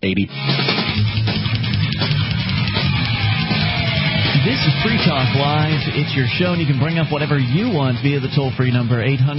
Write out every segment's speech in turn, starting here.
80. This is Free Talk Live. It's your show, and you can bring up whatever you want via the toll-free number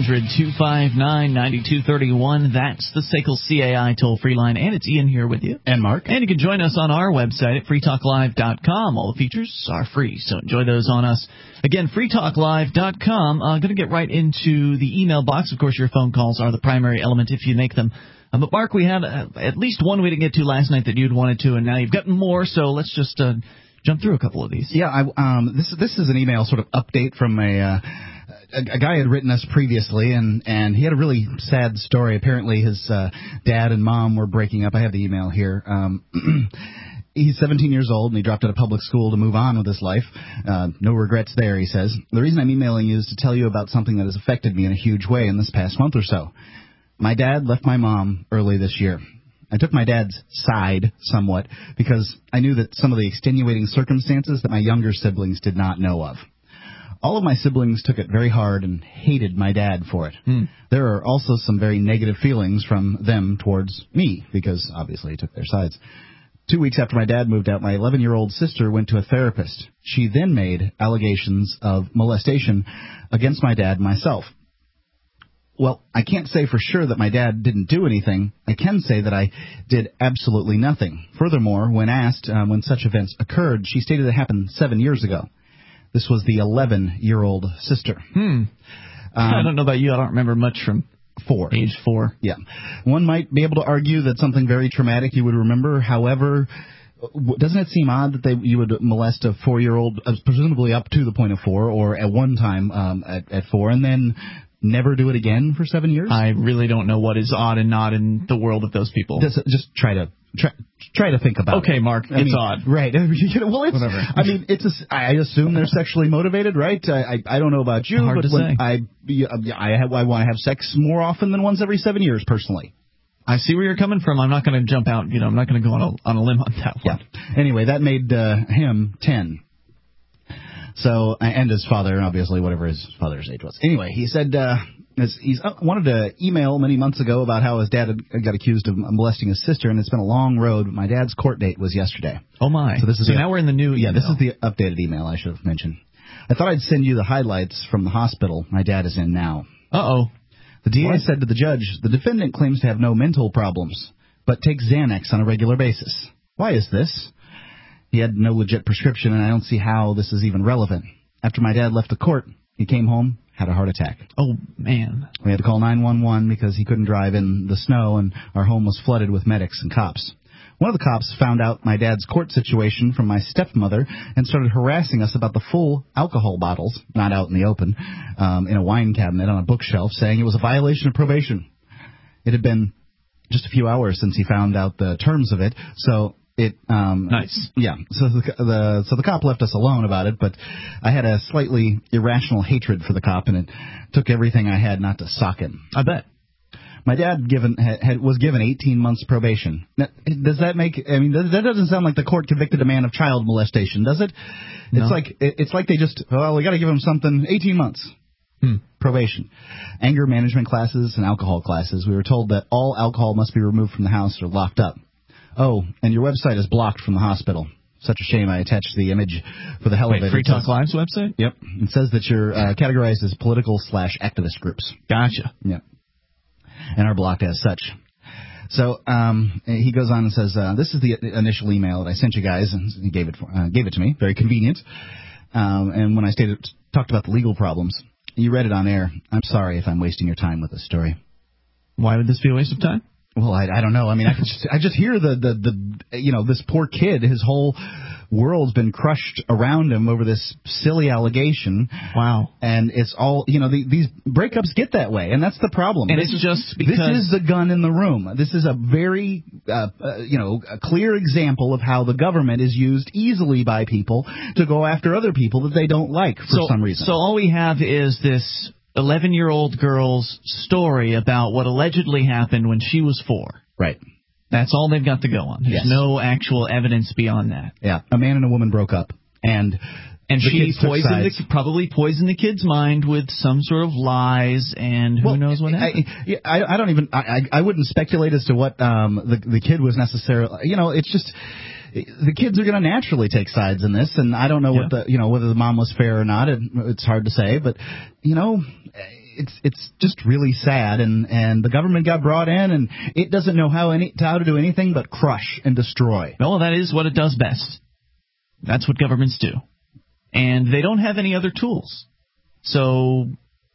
800-259-9231. That's the SACL CAI toll-free line, and it's Ian here with you. And Mark. And you can join us on our website at freetalklive.com. All the features are free, so enjoy those on us. Again, freetalklive.com. Going to get right into the email box. Of course, your phone calls are the primary element if you make them. But, Mark, we had at least one we didn't get to last night that you'd wanted to, and now you've gotten more, so let's just jump through a couple of these. Yeah, this is an email sort of update from a guy had written us previously, and he had a really sad story. Apparently his dad and mom were breaking up. I have the email here. He's 17 years old, and he dropped out of public school to move on with his life. No regrets there, he says. The reason I'm emailing you is to tell you about something that has affected me in a huge way in this past month or so. My dad left my mom early this year. I took my dad's side somewhat because I knew that some of the extenuating circumstances that my younger siblings did not know of. All of my siblings took it very hard and hated my dad for it. There are also some very negative feelings from them towards me because obviously he took their sides. 2 weeks after my dad moved out, my 11-year-old sister went to a therapist. She then made allegations of molestation against my dad and myself. Well, I can't say for sure that my dad didn't do anything. I can say that I did absolutely nothing. Furthermore, when asked when such events occurred, she stated it happened 7 years ago. This was the 11-year-old sister. I don't know about you. I don't remember much from 4. Age 4. Yeah. One might be able to argue that something very traumatic you would remember. However, doesn't it seem odd that you would molest a 4-year-old, presumably up to the point of 4, or at one time at 4, and then never do it again for 7 years? I really don't know what is odd and not in the world of those people. Just try to think about it. Okay, Mark, it's odd. Right. Well, it's whatever. I mean, I assume they're sexually motivated, right? I don't know about you, Hard but to say. I want to have sex more often than once every 7 years, personally. I see where you're coming from. I'm not going to jump out. I'm not going to go on a limb on that one. Yeah. Anyway, that made him 10. So, and his father, obviously, whatever his father's age was. Anyway, he said he's wanted to email many months ago about how his dad had got accused of molesting his sister, and it's been a long road. My dad's court date was yesterday. Oh, my. So now we're in the new email. Yeah, this is the updated email I should have mentioned. I thought I'd send you the highlights from the hospital my dad is in now. Uh-oh. The DA said to the judge, the defendant claims to have no mental problems, but takes Xanax on a regular basis. Why is this? He had no legit prescription, and I don't see how this is even relevant. After my dad left the court, he came home, had a heart attack. Oh, man. We had to call 911 because he couldn't drive in the snow, and our home was flooded with medics and cops. One of the cops found out my dad's court situation from my stepmother and started harassing us about the full alcohol bottles, not out in the open, in a wine cabinet on a bookshelf, saying it was a violation of probation. It had been just a few hours since he found out the terms of it, so... Nice. Yeah. So the cop left us alone about it, but I had a slightly irrational hatred for the cop, and it took everything I had not to sock him. I bet. My dad was given 18 months probation. Now, does that make? I mean, that doesn't sound like the court convicted a man of child molestation, does it? No. It's like they just we got to give him something. 18 months. Probation. Anger management classes and alcohol classes. We were told that all alcohol must be removed from the house or locked up. Oh, and your website is blocked from the hospital. Such a shame I attached the image for the hell of it. Free Talk Live's website? Yep. It says that you're categorized as political/activist groups. Gotcha. Yeah. And are blocked as such. So he goes on and says, this is the initial email that I sent you guys, and he gave it to me. Very convenient. And when I talked about the legal problems, you read it on air. I'm sorry if I'm wasting your time with this story. Why would this be a waste of time? Well, I don't know. I mean, I just hear this poor kid, his whole world's been crushed around him over this silly allegation. Wow. And it's all, these breakups get that way, and that's the problem. And it's just because... This is the gun in the room. This is a very, a clear example of how the government is used easily by people to go after other people that they don't like for some reason. So all we have is this 11-year-old girl's story about what allegedly happened when she was 4. Right. That's all they've got to go on. There's no actual evidence beyond that. Yeah. A man and a woman broke up. And And she probably poisoned the kid's mind with some sort of lies, and who knows what happened. I wouldn't speculate as to what the kid was necessarily. It's just the kids are going to naturally take sides in this, and I don't know whether the mom was fair or not. It's hard to say, but it's just really sad, and the government got brought in, and it doesn't know how to do anything but crush and destroy. Well, that is what it does best. That's what governments do. And they don't have any other tools. So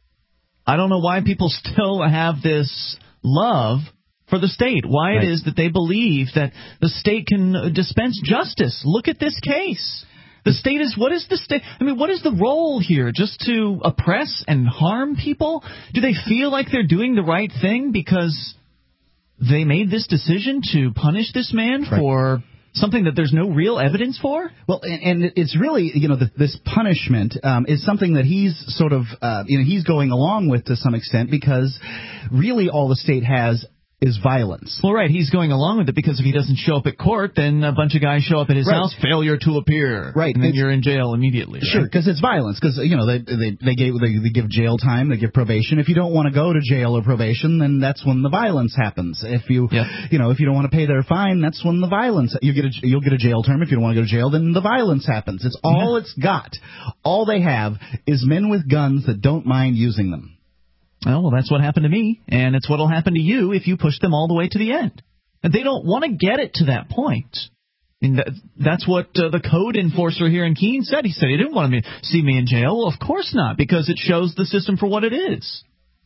I don't know why people still have this love for the state, why it is that they believe that the state can dispense justice. Look at this case. The state is, what is the state? I mean, what is the role here? Just to oppress and harm people? Do they feel like they're doing the right thing because they made this decision to punish this man for something that there's no real evidence for? Well, and it's really, this punishment is something that he's sort of, he's going along with to some extent, because really all the state has is violence. Well, right, he's going along with it because if he doesn't show up at court, then a bunch of guys show up at his house, failure to appear. Right. And then you're in jail immediately. Sure, because it's violence. Because, they give jail time, they give probation. If you don't want to go to jail or probation, then that's when the violence happens. If you, if you don't want to pay their fine, that's when the violence, you'll get a jail term. If you don't want to go to jail, then the violence happens. It's all it's got. All they have is men with guns that don't mind using them. Oh, well, that's what happened to me, and it's what will happen to you if you push them all the way to the end. And they don't want to get it to that point. And that's what the code enforcer here in Keene said. He said he didn't want to see me in jail. Well, of course not, because it shows the system for what it is.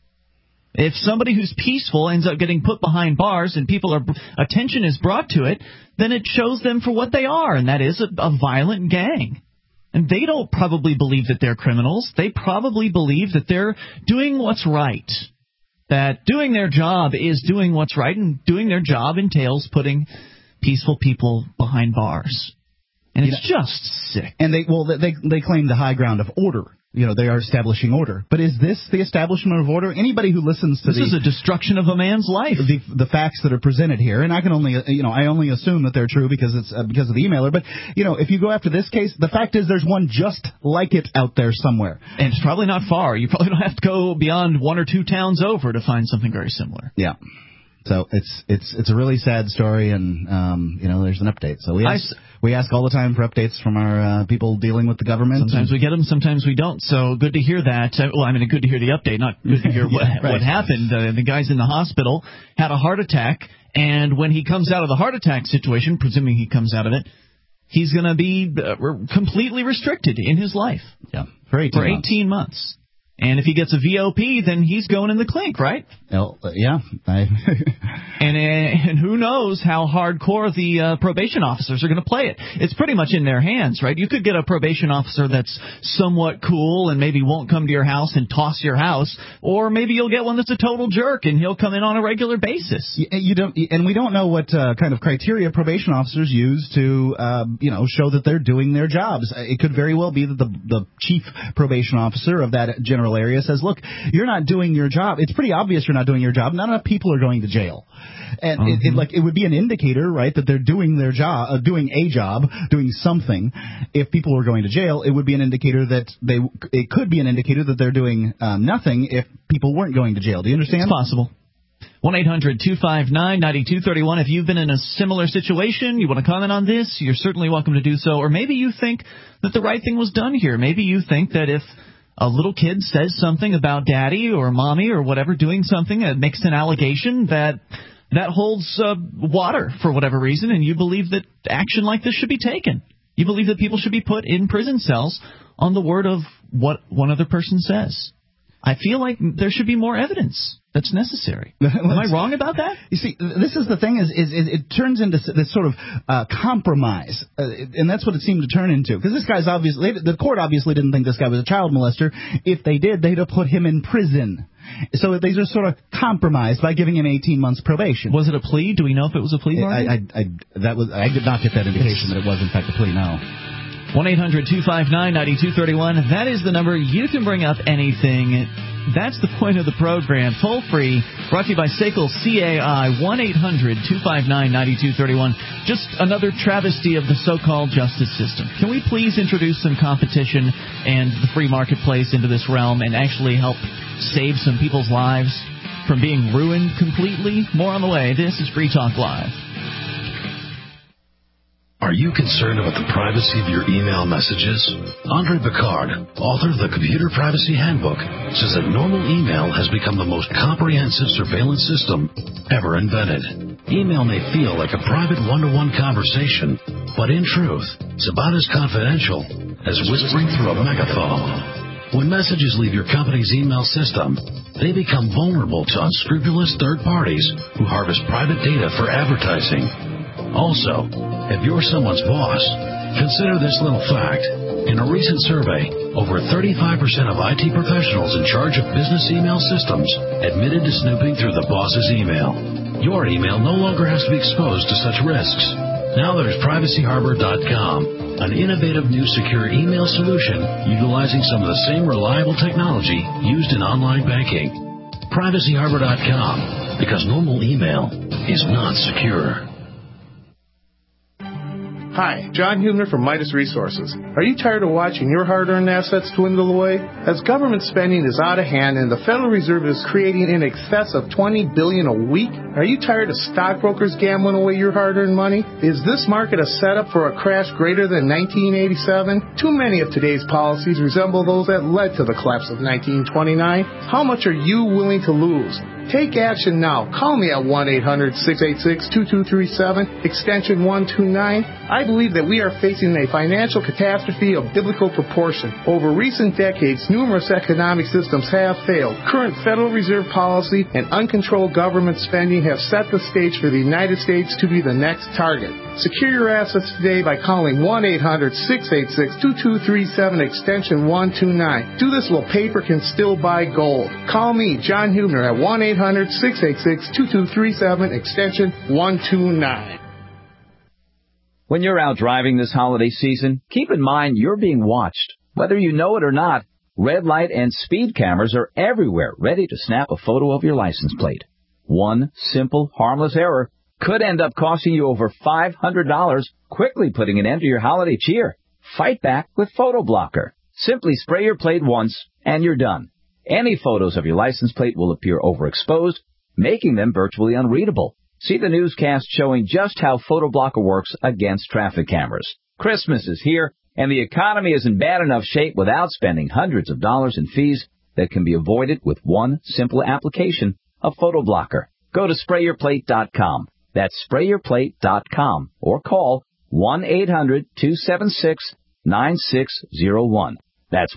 If somebody who's peaceful ends up getting put behind bars and attention is brought to it, then it shows them for what they are, and that is a violent gang. And they don't probably believe that they're criminals. They probably believe that they're doing what's right. That doing their job is doing what's right, and doing their job entails putting peaceful people behind bars. And it's just sick. And they claim the high ground of order. They are establishing order. But is this the establishment of order? Anybody who listens to this is a destruction of a man's life. The facts that are presented here, and I can only I only assume that they're true because it's because of the emailer. But if you go after this case, the fact is there's one just like it out there somewhere, and it's probably not far. You probably don't have to go beyond 1 or 2 towns over to find something very similar. Yeah. So it's a really sad story, and there's an update. So we ask all the time for updates from our people dealing with the government. Sometimes we get them, sometimes we don't. So good to hear that. Good to hear the update, not good to hear what happened. The guy's in the hospital, had a heart attack, and when he comes out of the heart attack situation, presuming he comes out of it, he's going to be completely restricted in his life. Yeah, for 18 months. And if he gets a VOP, then he's going in the clink, right? Well, yeah. And who knows how hardcore the probation officers are going to play it. It's pretty much in their hands, right? You could get a probation officer that's somewhat cool and maybe won't come to your house and toss your house, or maybe you'll get one that's a total jerk and he'll come in on a regular basis. And we don't know what kind of criteria probation officers use to, show that they're doing their jobs. It could very well be that the chief probation officer of that general area says, look, you're not doing your job. It's pretty obvious you're not doing your job. Not enough people are going to jail. And it would be an indicator, right, that they're doing their job, doing doing something. If people were going to jail, it would be an indicator it could be an indicator that they're doing nothing if people weren't going to jail. Do you understand? It's possible. 1-800-259-9231. If you've been in a similar situation, you want to comment on this, you're certainly welcome to do so. Or maybe you think that the right thing was done here. Maybe you think that if a little kid says something about daddy or mommy or whatever, doing something that makes an allegation that holds water for whatever reason, and you believe that action like this should be taken. You believe that people should be put in prison cells on the word of what one other person says. I feel like there should be more evidence that's necessary. Am I wrong about that? You see, this is the thing, is it turns into this sort of compromise, and that's what it seemed to turn into. Because this guy's the court obviously didn't think this guy was a child molester. If they did, they'd have put him in prison. So they just sort of compromised by giving him 18 months probation. Was it a plea? Do we know if it was a plea, Marty? I did not get that indication that it was in fact a plea, no. 1-800-259-9231. That is the number. You can bring up anything. That's the point of the program. Toll free, brought to you by SACL CAI, 1-800-259-9231. Just another travesty of the so-called justice system. Can we please introduce some competition and the free marketplace into this realm and actually help save some people's lives from being ruined completely? More on the way. This is Free Talk Live. Are you concerned about the privacy of your email messages? Andre Picard, author of the Computer Privacy Handbook, says that normal email has become the most comprehensive surveillance system ever invented. Email may feel like a private one-to-one conversation, but in truth, it's about as confidential as whispering through a megaphone. When messages leave your company's email system, they become vulnerable to unscrupulous third parties who harvest private data for advertising. Also, if you're someone's boss, consider this little fact. In a recent survey, over 35% of IT professionals in charge of business email systems admitted to snooping through the boss's email. Your email no longer has to be exposed to such risks. Now there's PrivacyHarbor.com, an innovative new secure email solution utilizing some of the same reliable technology used in online banking. PrivacyHarbor.com, because normal email is not secure. Hi, John Hubner from Midas Resources. Are you tired of watching your hard-earned assets dwindle away? As government spending is out of hand and the Federal Reserve is creating in excess of $20 billion a week, are you tired of stockbrokers gambling away your hard-earned money? Is this market a setup for a crash greater than 1987? Too many of today's policies resemble those that led to the collapse of 1929. How much are you willing to lose? Take action now. Call me at 1-800-686-2237, extension 129. I believe that we are facing a financial catastrophe of biblical proportion. Over recent decades, numerous economic systems have failed. Current Federal Reserve policy and uncontrolled government spending have set the stage for the United States to be the next target. Secure your assets today by calling 1-800-686-2237, extension 129. Do this while paper can still buy gold. Call me, John Hubner, at 1-800-686-2237, extension 129. When you're out driving this holiday season, keep in mind you're being watched. Whether you know it or not, red light and speed cameras are everywhere, ready to snap a photo of your license plate. One simple, harmless error could end up costing you over $500, quickly putting an end to your holiday cheer. Fight back with Photo Blocker. Simply spray your plate once, and you're done. Any photos of your license plate will appear overexposed, making them virtually unreadable. See the newscast showing just how Photo Blocker works against traffic cameras. Christmas is here, and the economy is in bad enough shape without spending hundreds of dollars in fees that can be avoided with one simple application of Photo Blocker. Go to sprayyourplate.com. That's sprayyourplate.com, or call 1-800-276-9601. That's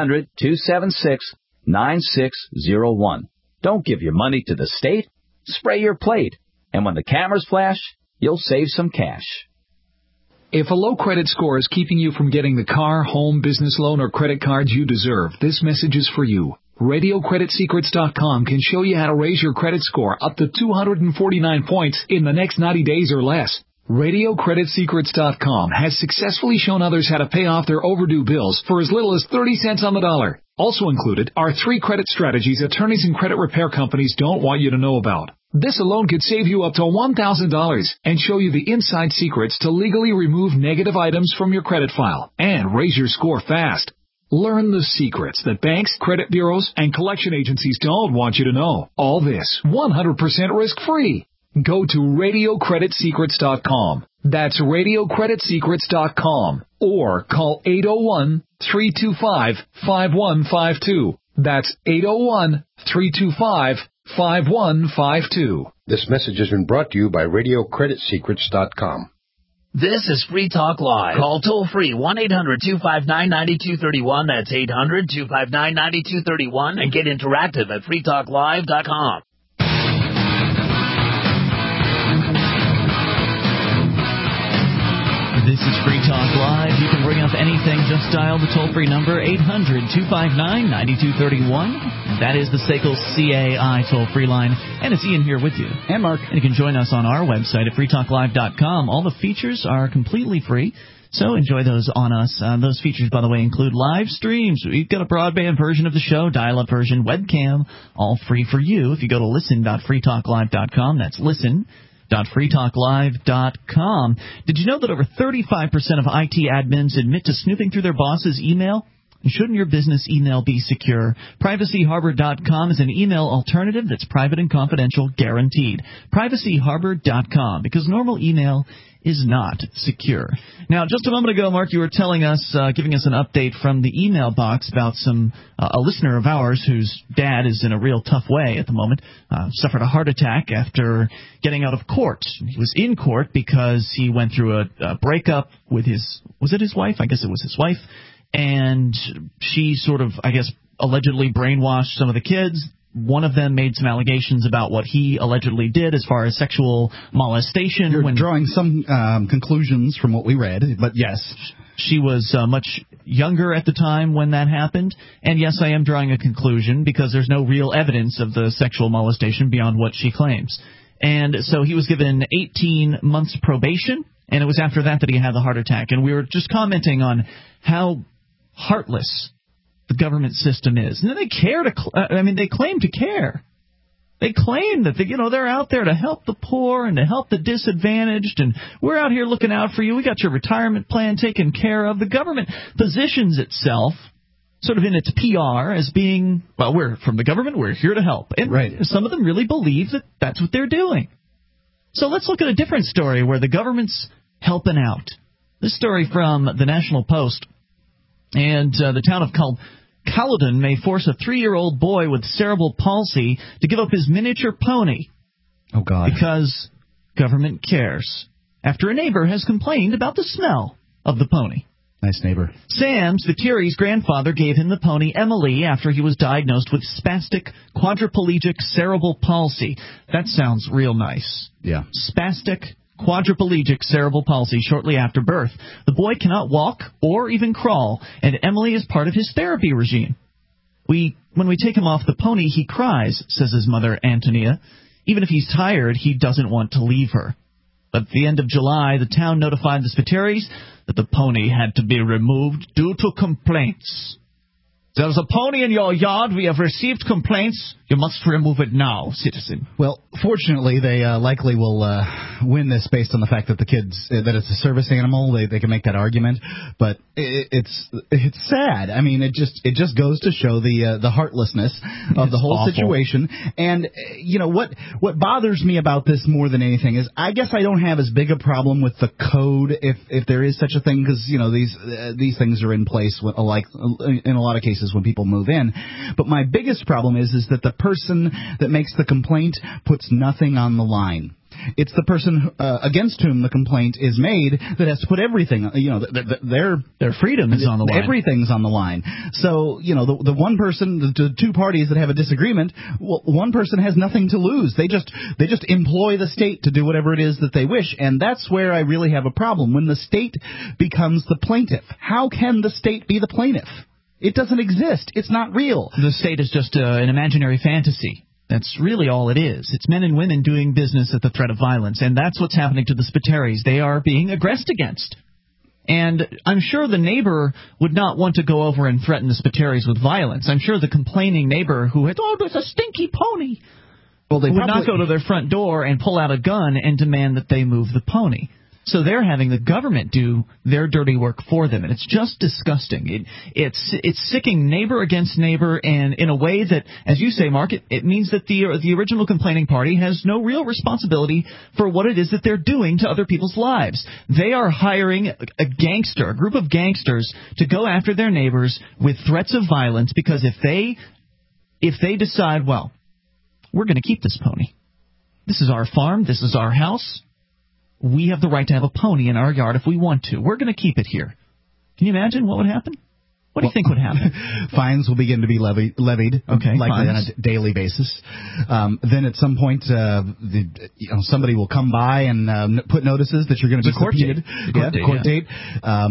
1-800-276-9601. Don't give your money to the state. Spray your plate. And when the cameras flash, you'll save some cash. If a low credit score is keeping you from getting the car, home, business loan, or credit cards you deserve, this message is for you. RadioCreditSecrets.com can show you how to raise your credit score up to 249 points in the next 90 days or less. RadioCreditSecrets.com has successfully shown others how to pay off their overdue bills for as little as 30 cents on the dollar. Also included are 3 credit strategies attorneys and credit repair companies don't want you to know about. This alone could save you up to $1,000 and show you the inside secrets to legally remove negative items from your credit file and raise your score fast. Learn the secrets that banks, credit bureaus, and collection agencies don't want you to know. All this 100% risk-free. Go to RadioCreditSecrets.com. That's RadioCreditSecrets.com. Or call 801-325-5152. That's 801-325-5152. This message has been brought to you by RadioCreditSecrets.com. This is Free Talk Live. Call toll-free 1-800-259-9231. That's 800-259-9231. And get interactive at freetalklive.com. This is Free Talk Live. You can bring up anything. Just dial the toll-free number, 800-259-9231. That is the SACL CAI toll-free line. And it's Ian here with you. And Mark. And you can join us on our website at freetalklive.com. All the features are completely free. So enjoy those on us. Those features, by the way, include live streams. We've got a broadband version of the show, dial-up version, webcam, all free for you. If you go to listen.freetalklive.com, that's listen.freetalklive.com. Did you know that over 35% of IT admins admit to snooping through their boss's email? And shouldn't your business email be secure? PrivacyHarbor.com is an email alternative that's private and confidential, guaranteed. PrivacyHarbor.com, because normal email is not secure. Now, just a moment ago, Mark, you were telling us, giving us an update from the email box about a listener of ours whose dad is in a real tough way at the moment, suffered a heart attack after getting out of court. He was in court because he went through a breakup with was it his wife? I guess it was his wife. And she sort of, I guess, allegedly brainwashed some of the kids. One of them made some allegations about what he allegedly did as far as sexual molestation. You're drawing some conclusions from what we read, but yes. She was much younger at the time when that happened. And yes, I am drawing a conclusion because there's no real evidence of the sexual molestation beyond what she claims. And so he was given 18 months probation, and it was after that he had the heart attack. And we were just commenting on how heartless the government system is. And then they they claim to care. They claim that they're out there to help the poor and to help the disadvantaged, and we're out here looking out for you. We got your retirement plan taken care of. The government positions itself sort of in its PR as being, well, we're from the government, we're here to help. And some of them really believe that that's what they're doing. So let's look at a different story where the government's helping out. This story from the National Post. And the town of Caledon may force a 3-year-old boy with cerebral palsy to give up his miniature pony. Oh, God. Because government cares. After a neighbor has complained about the smell of the pony. Nice neighbor. Sam Svitiri's grandfather gave him the pony Emily after he was diagnosed with spastic quadriplegic cerebral palsy. That sounds real nice. Yeah. Spastic quadriplegic cerebral palsy shortly after birth. The boy cannot walk or even crawl, and Emily is part of his therapy regime. When we take him off the pony, he cries, says his mother, Antonia. Even if he's tired, he doesn't want to leave her. But at the end of July, the town notified the Spitaris that the pony had to be removed due to complaints. There's a pony in your yard. We have received complaints. You must remove it now, citizen. Well, fortunately, they likely will win this based on the fact that that it's a service animal. They can make that argument, but it's sad. I mean, it just goes to show the heartlessness of the whole situation. And what bothers me about this more than anything is I guess I don't have as big a problem with the code if there is such a thing, because these things are in place like in a lot of cases when people move in. But my biggest problem is that the person that makes the complaint puts nothing on the line. It's the person against whom the complaint is made that has to put everything. Their freedom is on the line. Everything's on the line. So the one person, the two parties that have a disagreement, well, one person has nothing to lose. They just employ the state to do whatever it is that they wish, and that's where I really have a problem. When the state becomes the plaintiff, how can the state be the plaintiff? It doesn't exist. It's not real. The state is just an imaginary fantasy. That's really all it is. It's men and women doing business at the threat of violence, and that's what's happening to the Spitaris. They are being aggressed against. And I'm sure the neighbor would not want to go over and threaten the Spitaris with violence. I'm sure the complaining neighbor who had, there's a stinky pony, would not go to their front door and pull out a gun and demand that they move the pony. So they're having the government do their dirty work for them, and it's just disgusting. It's sicking neighbor against neighbor, and in a way that, as you say, Mark, it means that the original complaining party has no real responsibility for what it is that they're doing to other people's lives. They are hiring a group of gangsters, to go after their neighbors with threats of violence, because if they decide, well, we're going to keep this pony. This is our farm. This is our house. We have the right to have a pony in our yard if we want to. We're going to keep it here. Can you imagine what would happen? What do you think would happen? Fines will begin to be levied, likely on a daily basis. Then at some point, somebody will come by and put notices that you're going to be subpoenaed. Court date. At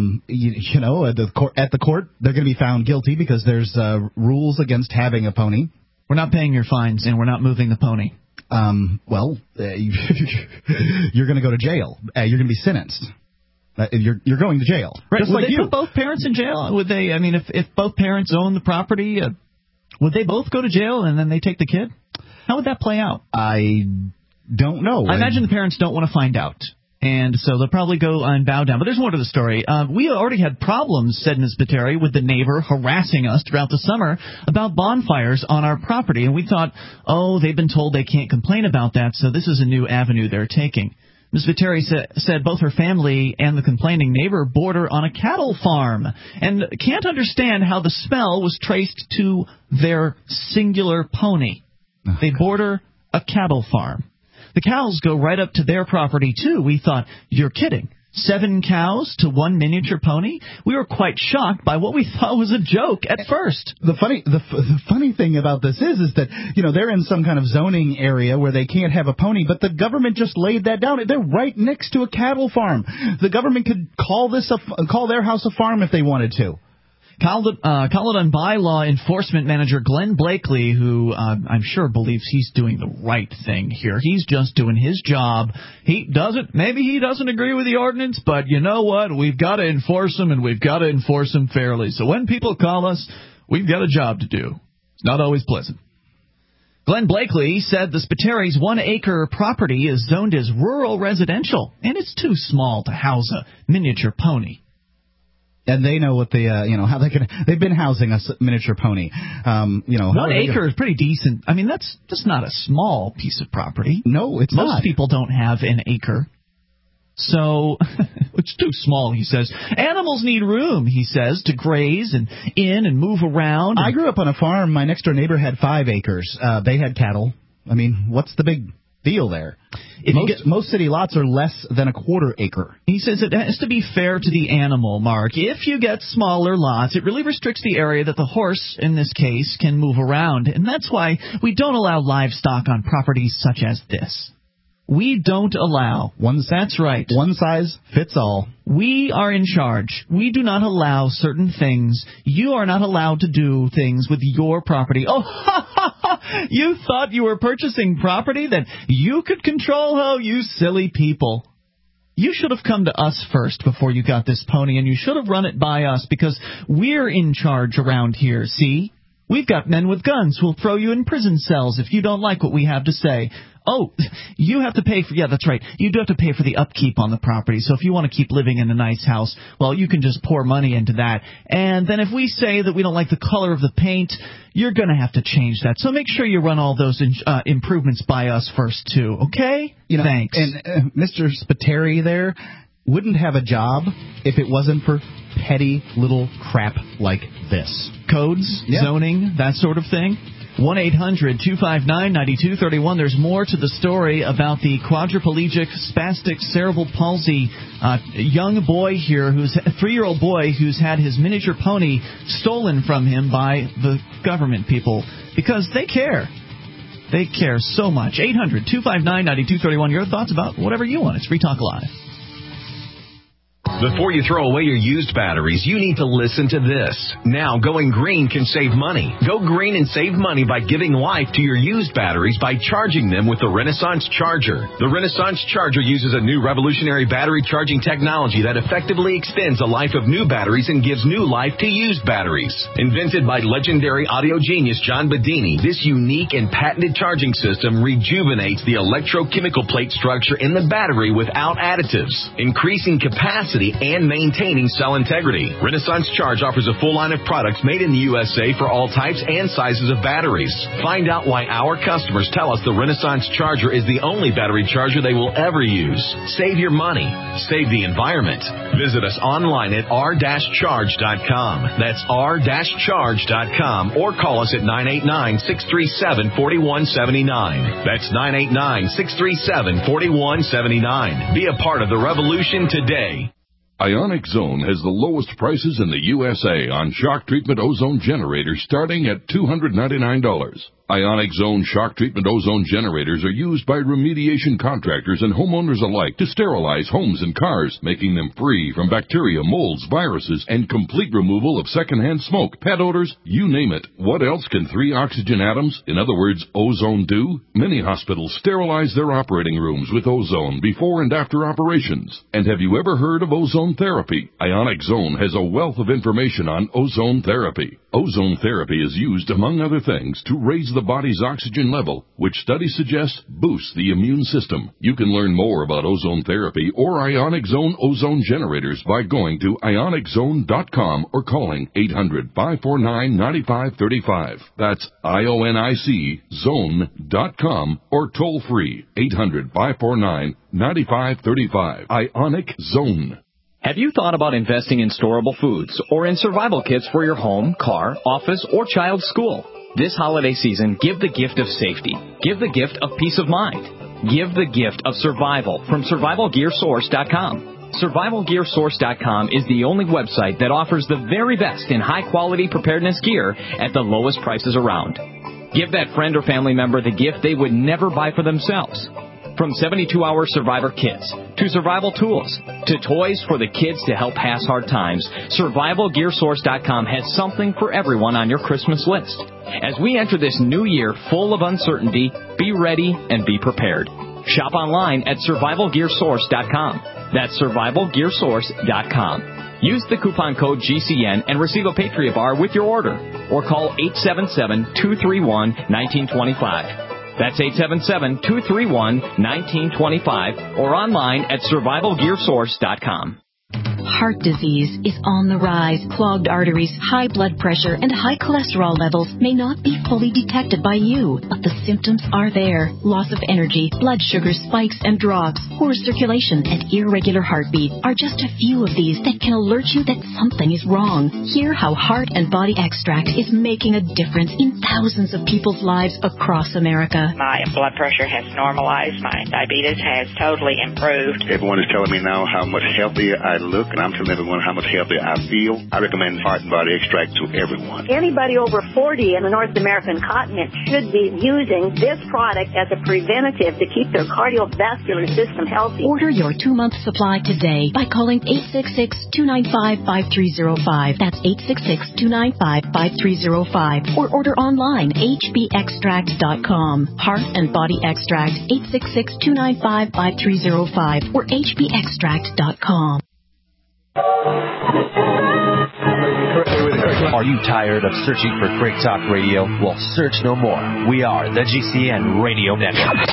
the court, they're going to be found guilty because there's rules against having a pony. We're not paying your fines, and we're not moving the pony. You're going to go to jail. You're going to be sentenced. you're going to jail. Right. Just Would like they you. put both parents in jail? Would they? I mean, if both parents own the property, would they both go to jail and then they take the kid? How would that play out? I don't know. I imagine the parents don't want to find out. And so they'll probably go and bow down. But there's more to the story. We already had problems, said Ms. Spiteri, with the neighbor harassing us throughout the summer about bonfires on our property. And we thought, they've been told they can't complain about that, so this is a new avenue they're taking. Ms. Spiteri said both her family and the complaining neighbor border on a cattle farm and can't understand how the smell was traced to their singular pony. They border a cattle farm. The cows go right up to their property, too. We thought, you're kidding. 7 cows to 1 miniature pony? We were quite shocked by what we thought was a joke at first. The funny thing about this is that, they're in some kind of zoning area where they can't have a pony, but the government just laid that down. They're right next to a cattle farm. The government could call their house a farm if they wanted to. Caledon Bylaw Enforcement Manager Glenn Blakely, who I'm sure believes he's doing the right thing here. He's just doing his job. Maybe he doesn't agree with the ordinance, but you know what? We've got to enforce them, and we've got to enforce them fairly. So when people call us, we've got a job to do. It's not always pleasant. Glenn Blakely said the Spiteri's 1-acre property is zoned as rural residential, and it's too small to house a miniature pony. And they know what how they've been housing a miniature pony. 1 acre is pretty decent. I mean, that's not a small piece of property. No, it's not. Most people don't have an acre. So, it's too small, he says. Animals need room, he says, to graze and move around. I grew up on a farm. My next door neighbor had 5 acres. They had cattle. I mean, what's the big deal there? Most city lots are less than a 1/4 acre. He says it has to be fair to the animal, Mark. If you get smaller lots, it really restricts the area that the horse, in this case, can move around. And that's why we don't allow livestock on properties such as this. We don't allow. That's right. One size fits all. We are in charge. We do not allow certain things. You are not allowed to do things with your property. Oh, you thought you were purchasing property that you could control? Oh, you silly people. You should have come to us first before you got this pony, and you should have run it by us because we're in charge around here, see? We've got men with guns who'll throw you in prison cells if you don't like what we have to say. Oh, you have to pay for, that's right, you do have to pay for the upkeep on the property. So if you want to keep living in a nice house, well, you can just pour money into that. And then if we say that we don't like the color of the paint, you're going to have to change that. So make sure you run all those improvements by us first, too, okay? Thanks. And Mr. Spiteri there wouldn't have a job if it wasn't for petty little crap like this. Codes, zoning, that sort of thing. 1-800-259-9231. There's more to the story about the quadriplegic spastic cerebral palsy young boy here, who's a 3-year-old boy who's had his miniature pony stolen from him by the government people because they care. They care so much. 800-259-9231. Your thoughts about whatever you want. It's Free Talk Live. Before you throw away your used batteries, you need to listen to this. Now, going green can save money. Go green and save money by giving life to your used batteries by charging them with the Renaissance Charger. The Renaissance Charger uses a new revolutionary battery charging technology that effectively extends the life of new batteries and gives new life to used batteries. Invented by legendary audio genius John Bedini, this unique and patented charging system rejuvenates the electrochemical plate structure in the battery without additives, increasing capacity and maintaining cell integrity. Renaissance Charge offers a full line of products made in the USA for all types and sizes of batteries. Find out why our customers tell us the Renaissance Charger is the only battery charger they will ever use. Save your money. Save the environment. Visit us online at r-charge.com. That's r-charge.com or call us at 989-637-4179. That's 989-637-4179. Be a part of the revolution today. Ionic Zone has the lowest prices in the USA on shock treatment ozone generators starting at $299. Ionic Zone shock treatment ozone generators are used by remediation contractors and homeowners alike to sterilize homes and cars, making them free from bacteria, molds, viruses, and complete removal of secondhand smoke, pet odors, you name it. What else can 3 oxygen atoms, in other words, ozone, do? Many hospitals sterilize their operating rooms with ozone before and after operations. And have you ever heard of ozone therapy? Ionic Zone has a wealth of information on ozone therapy. Ozone therapy is used, among other things, to raise the body's oxygen level, which studies suggest boosts the immune system. You can learn more about ozone therapy or Ionic Zone ozone generators by going to ioniczone.com or calling 800-549-9535. That's IONIC zone.com or toll free 800-549-9535. Ionic Zone. Have you thought about investing in storable foods or in survival kits for your home, car, office, or child's school? This holiday season, give the gift of safety. Give the gift of peace of mind. Give the gift of survival from SurvivalGearSource.com. SurvivalGearSource.com is the only website that offers the very best in high-quality preparedness gear at the lowest prices around. Give that friend or family member the gift they would never buy for themselves. From 72-hour survivor kits, to survival tools, to toys for the kids to help pass hard times, SurvivalGearSource.com has something for everyone on your Christmas list. As we enter this new year full of uncertainty, be ready and be prepared. Shop online at SurvivalGearSource.com. That's SurvivalGearSource.com. Use the coupon code GCN and receive a Patriot Bar with your order. Or call 877-231-1925. That's 877-231-1925 or online at SurvivalGearSource.com. Heart disease is on the rise. Clogged arteries, high blood pressure, and high cholesterol levels may not be fully detected by you, but the symptoms are there. Loss of energy, blood sugar spikes and drops, poor circulation, and irregular heartbeat are just a few of these that can alert you that something is wrong. Hear how Heart and Body Extract is making a difference in thousands of people's lives across America. My blood pressure has normalized. My diabetes has totally improved. Everyone is telling me now how much healthier I look, and I'm telling everyone how much healthier I feel. I recommend Heart and Body Extract to everyone. Anybody over 40 in the North American continent should be using this product as a preventative to keep their cardiovascular system healthy. Order your 2-month supply today by calling 866-295-5305. That's 866-295-5305. Or order online, hbextract.com. Heart and Body Extract, 866-295-5305 or hbextract.com. Are you tired of searching for great talk radio? Well, search no more. We are the GCN Radio Network.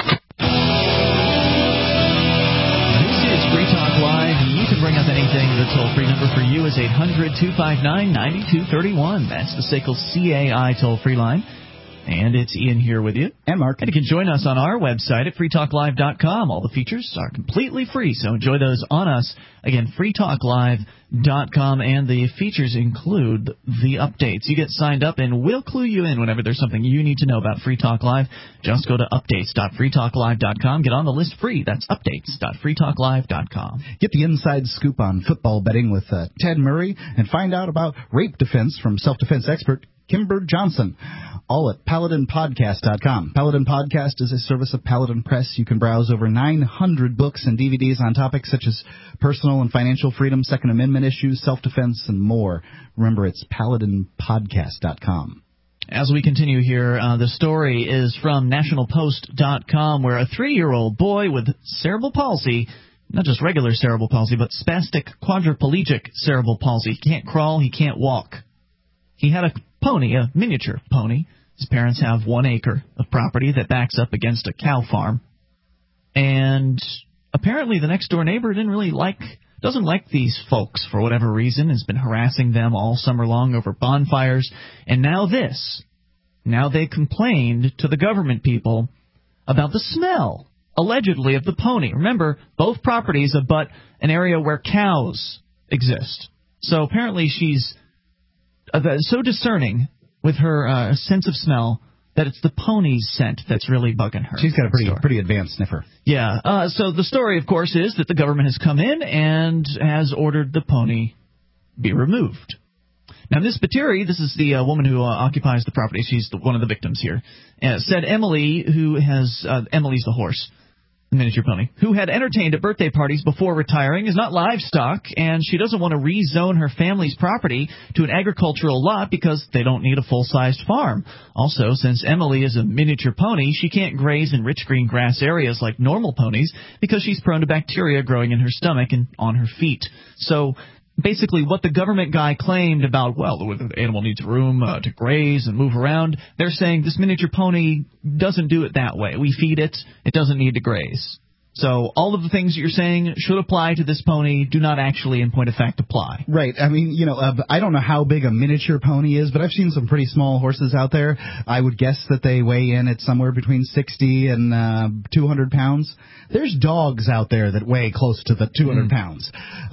This is Free Talk Live. You can bring up anything. The toll-free number for you is 800-259-9231. That's the SACL CAI toll-free line. And it's Ian here with you. And Mark. And you can join us on our website at freetalklive.com. All the features are completely free, so enjoy those on us. Again, freetalklive.com, and the features include the updates. You get signed up, and we'll clue you in whenever there's something you need to know about Free Talk Live. Just go to updates.freetalklive.com. Get on the list free. That's updates.freetalklive.com. Get the inside scoop on football betting with Ted Murray, and find out about rape defense from self-defense expert Kimber Johnson, all at PaladinPodcast.com. Paladin Podcast is a service of Paladin Press. You can browse over 900 books and DVDs on topics such as personal and financial freedom, Second Amendment issues, self-defense, and more. Remember, it's PaladinPodcast.com. As we continue here, the story is from NationalPost.com, where a 3-year-old boy with cerebral palsy, not just regular cerebral palsy, but spastic quadriplegic cerebral palsy. He can't crawl, he can't walk. He had a pony, a miniature pony. His parents have 1 acre of property that backs up against a cow farm. And apparently the next-door neighbor doesn't like these folks for whatever reason, has been harassing them all summer long over bonfires. And now they complained to the government people about the smell, allegedly, of the pony. Remember, both properties abut an area where cows exist. So apparently she's so discerning with her sense of smell that it's the pony's scent that's really bugging her. She's got a pretty advanced sniffer. Yeah. So the story, of course, is that the government has come in and has ordered the pony be removed. Now, Ms. Pateri, this is the woman who occupies the property. She's one of the victims here. Said Emily, Emily's the horse, the miniature pony, who had entertained at birthday parties before retiring, is not livestock, and she doesn't want to rezone her family's property to an agricultural lot because they don't need a full-sized farm. Also, since Emily is a miniature pony, she can't graze in rich green grass areas like normal ponies because she's prone to bacteria growing in her stomach and on her feet. So basically, what the government guy claimed about, well, the animal needs room to graze and move around, they're saying this miniature pony doesn't do it that way. We feed it. It doesn't need to graze. So all of the things that you're saying should apply to this pony do not actually, in point of fact, apply. Right. I mean, I don't know how big a miniature pony is, but I've seen some pretty small horses out there. I would guess that they weigh in at somewhere between 60 and 200 pounds. There's dogs out there that weigh close to the 200 pounds.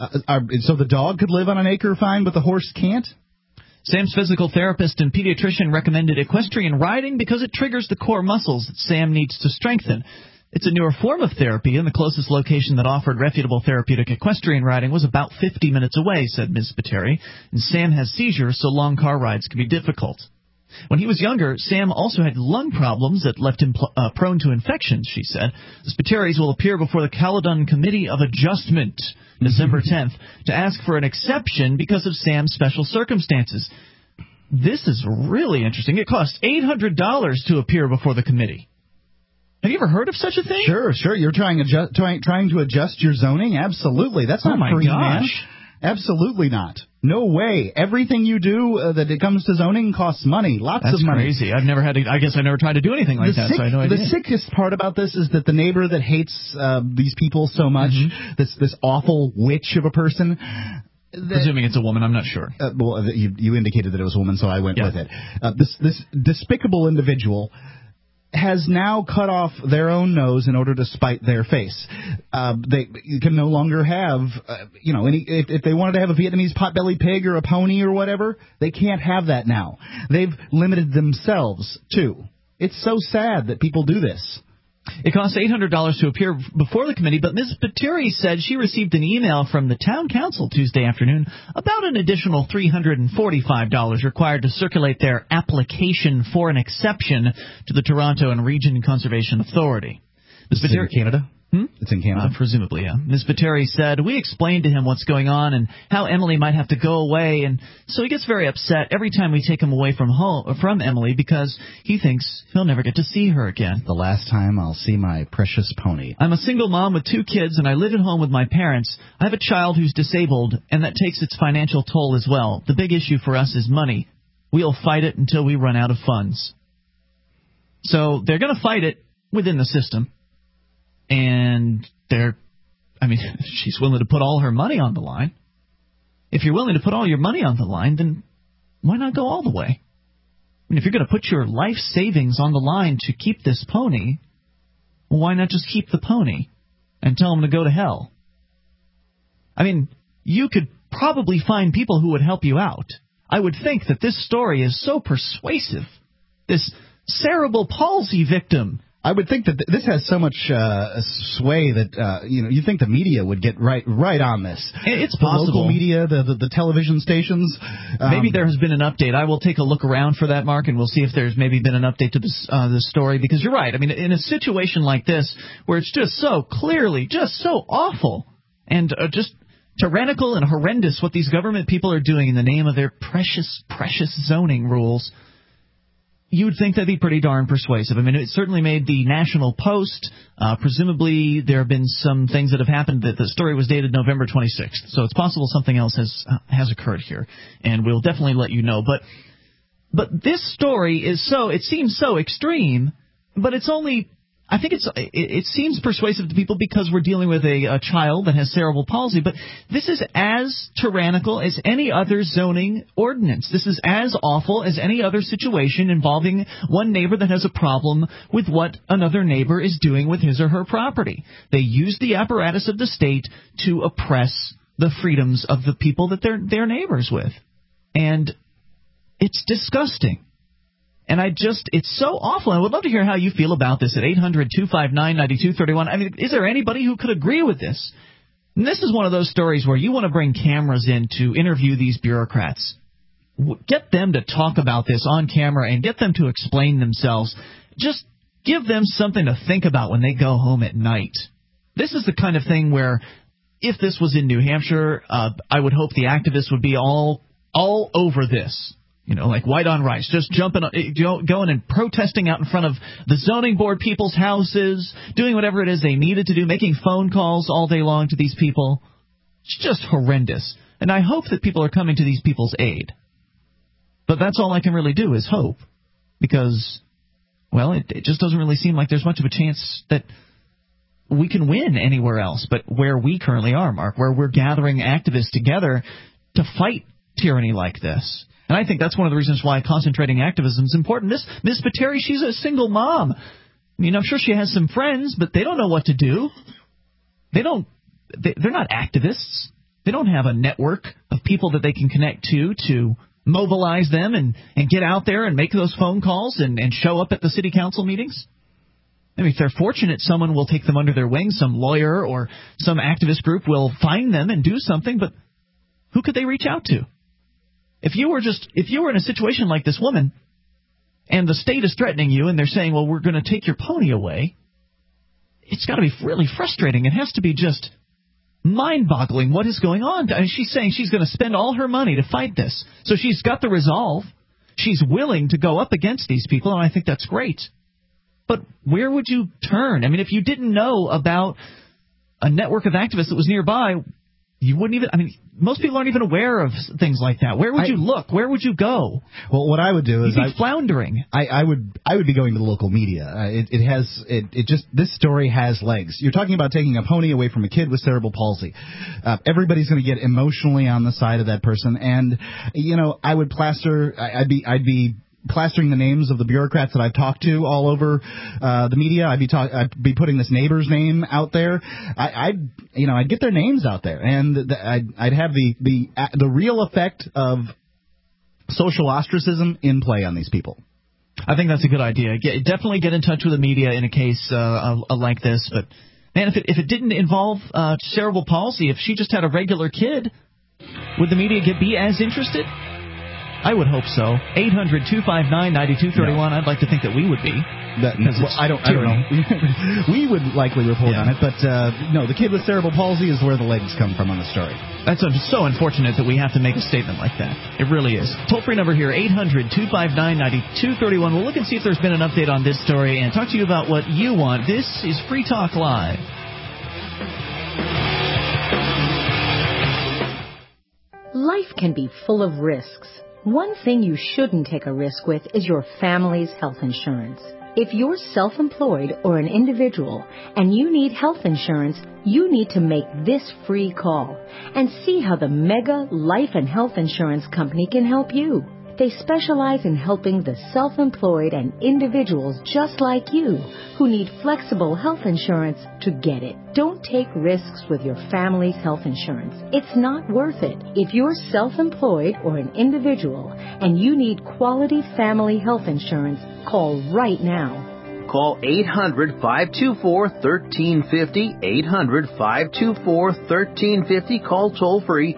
So the dog could live on an acre fine, but the horse can't? Sam's physical therapist and pediatrician recommended equestrian riding because it triggers the core muscles that Sam needs to strengthen. It's a newer form of therapy, and the closest location that offered reputable therapeutic equestrian riding was about 50 minutes away, said Ms. Pateri. And Sam has seizures, so long car rides can be difficult. When he was younger, Sam also had lung problems that left him prone to infections, she said. The Spateris will appear before the Caledon Committee of Adjustment December 10th to ask for an exception because of Sam's special circumstances. This is really interesting. It costs $800 to appear before the committee. Have you ever heard of such a thing? Sure. You're trying to adjust your zoning? Absolutely. That's not free, man. Absolutely not. No way. Everything you do that it comes to zoning costs money. Lots of money. That's crazy. I guess I never tried to do anything like that, so I had no idea. The sickest part about this is that the neighbor that hates these people so much, this awful witch of a person. Presuming it's a woman, I'm not sure. Well, you indicated that it was a woman, so I went with it. This despicable individual has now cut off their own nose in order to spite their face. They can no longer have, if they wanted to have a Vietnamese potbelly pig or a pony or whatever, they can't have that now. They've limited themselves, too. It's so sad that people do this. It costs $800 to appear before the committee, but Ms. Pateri said she received an email from the town council Tuesday afternoon about an additional $345 required to circulate their application for an exception to the Toronto and Region Conservation Authority. Ms. Pateri, Canada? It's in Canada. Presumably, yeah. Ms. Pateri said, we explained to him what's going on and how Emily might have to go away, and so he gets very upset every time we take him away from Emily because he thinks he'll never get to see her again. The last time I'll see my precious pony. I'm a single mom with 2 kids, and I live at home with my parents. I have a child who's disabled, and that takes its financial toll as well. The big issue for us is money. We'll fight it until we run out of funds. So they're going to fight it within the system. And she's willing to put all her money on the line. If you're willing to put all your money on the line, then why not go all the way? I mean, if you're going to put your life savings on the line to keep this pony, well, why not just keep the pony and tell them to go to hell? I mean, you could probably find people who would help you out. I would think that this story is so persuasive. This cerebral palsy victim. I would think that this has so much sway that you think the media would get right on this. It's possible. The local media, the television stations. Maybe there has been an update. I will take a look around for that, Mark, and we'll see if there's maybe been an update to this story. Because you're right. I mean, in a situation like this, where it's just so clearly, just so awful, and just tyrannical and horrendous what these government people are doing in the name of their precious, precious zoning rules. You would think that'd be pretty darn persuasive. I mean, it certainly made the National Post. Presumably, there have been some things that have happened. That the story was dated November 26th, so it's possible something else has occurred here, and we'll definitely let you know. But this story is it seems so extreme, but it's only. I think it seems persuasive to people because we're dealing with a child that has cerebral palsy, but this is as tyrannical as any other zoning ordinance. This is as awful as any other situation involving one neighbor that has a problem with what another neighbor is doing with his or her property. They use the apparatus of the state to oppress the freedoms of the people that they're neighbors with. And it's disgusting. And it's so awful. I would love to hear how you feel about this at 800-259-9231. I mean, is there anybody who could agree with this? And this is one of those stories where you want to bring cameras in to interview these bureaucrats. get them to talk about this on camera and get them to explain themselves. Just give them something to think about when they go home at night. This is the kind of thing where if this was in New Hampshire, I would hope the activists would be all over this. Like white on rice, just going and protesting out in front of the zoning board, people's houses, doing whatever it is they needed to do, making phone calls all day long to these people. It's just horrendous. And I hope that people are coming to these people's aid. But that's all I can really do is hope. Because, well, it just doesn't really seem like there's much of a chance that we can win anywhere else but where we currently are, Mark, where we're gathering activists together to fight tyranny like this. And I think that's one of the reasons why concentrating activism is important. Miss Pateri, she's a single mom. I mean, I'm sure she has some friends, but they don't know what to do. They're not activists. They don't have a network of people that they can connect to mobilize them and get out there and make those phone calls and show up at the city council meetings. I mean, if they're fortunate, someone will take them under their wing. Some lawyer or some activist group will find them and do something, but who could they reach out to? If you were in a situation like this woman, and the state is threatening you, and they're saying, well, we're going to take your pony away, it's got to be really frustrating. It has to be just mind-boggling what is going on. I mean, she's saying she's going to spend all her money to fight this. So she's got the resolve. She's willing to go up against these people, and I think that's great. But where would you turn? I mean, if you didn't know about a network of activists that was nearby, you wouldn't even – I mean, most people aren't even aware of things like that. Where would you look? Where would you go? Well, what I would do is you'd be floundering. I would be going to the local media. This story has legs. You're talking about taking a pony away from a kid with cerebral palsy. Everybody's going to get emotionally on the side of that person, and I would plaster. I'd be plastering the names of the bureaucrats that I've talked to all over the media. I'd be putting this neighbor's name out there. I'd get their names out there, and I'd have the real effect of social ostracism in play on these people. I think that's a good idea. Definitely get in touch with the media in a case like this. But man, if it didn't involve cerebral palsy, if she just had a regular kid, would the media be as interested? I would hope so. 800-259-9231. No. I'd like to think that we would be. I don't know. We would likely report on it, but no, the kid with cerebral palsy is where the legs come from on the story. That's so unfortunate that we have to make a statement like that. It really is. Toll-free number here, 800-259-9231. We'll look and see if there's been an update on this story and talk to you about what you want. This is Free Talk Live. Life can be full of risks. One thing you shouldn't take a risk with is your family's health insurance. If you're self-employed or an individual and you need health insurance, you need to make this free call and see how the Mega Life and Health Insurance Company can help you. They specialize in helping the self-employed and individuals just like you who need flexible health insurance to get it. Don't take risks with your family's health insurance. It's not worth it. If you're self-employed or an individual and you need quality family health insurance, call right now. Call 800-524-1350, 800-524-1350. Call toll-free,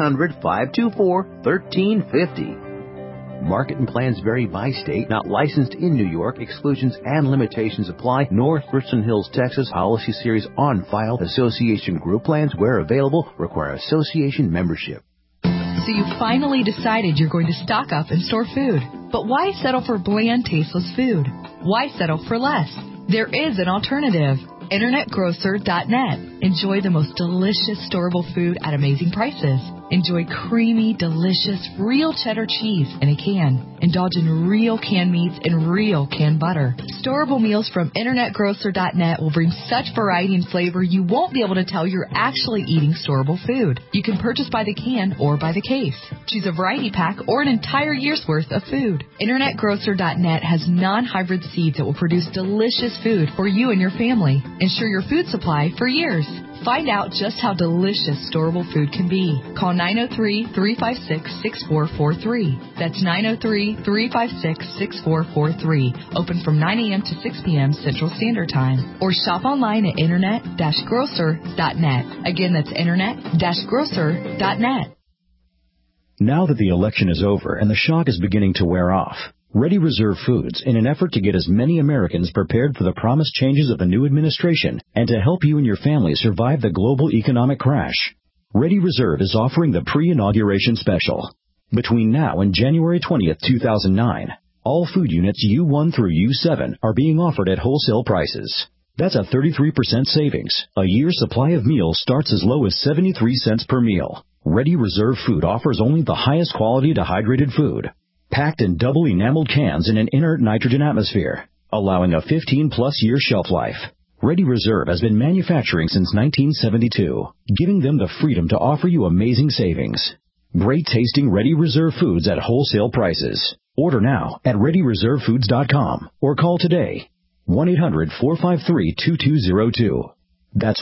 800-524-1350. Market and plans vary by state, not licensed in New York. Exclusions and limitations apply. North Richland Hills, Texas. Policy series on file. Association group plans, where available, require association membership. So you finally decided you're going to stock up and store food. But why settle for bland, tasteless food? Why settle for less? There is an alternative. InternetGrocer.net. Enjoy the most delicious storable food at amazing prices. Enjoy creamy, delicious, real cheddar cheese in a can. Indulge in real canned meats and real canned butter. Storable meals from InternetGrocer.net will bring such variety and flavor you won't be able to tell you're actually eating storable food. You can purchase by the can or by the case. Choose a variety pack or an entire year's worth of food. InternetGrocer.net has non-hybrid seeds that will produce delicious food for you and your family. Ensure your food supply for years. Find out just how delicious storable food can be. Call 903-356-6443. That's 903-356-6443. Open from 9 a.m. to 6 p.m. Central Standard Time. Or shop online at internet-grocer.net. Again, that's internet-grocer.net. Now that the election is over and the shock is beginning to wear off, Ready Reserve Foods, in an effort to get as many Americans prepared for the promised changes of the new administration and to help you and your family survive the global economic crash, Ready Reserve is offering the pre-inauguration special. Between now and January 20th, 2009, all food units U1 through U7 are being offered at wholesale prices. That's a 33% savings. A year's supply of meals starts as low as 73 cents per meal. Ready Reserve Food offers only the highest quality dehydrated food, packed in double enameled cans in an inert nitrogen atmosphere, allowing a 15-plus year shelf life. Ready Reserve has been manufacturing since 1972, giving them the freedom to offer you amazing savings. Great-tasting Ready Reserve Foods at wholesale prices. Order now at ReadyReserveFoods.com or call today. 1-800-453-2202. That's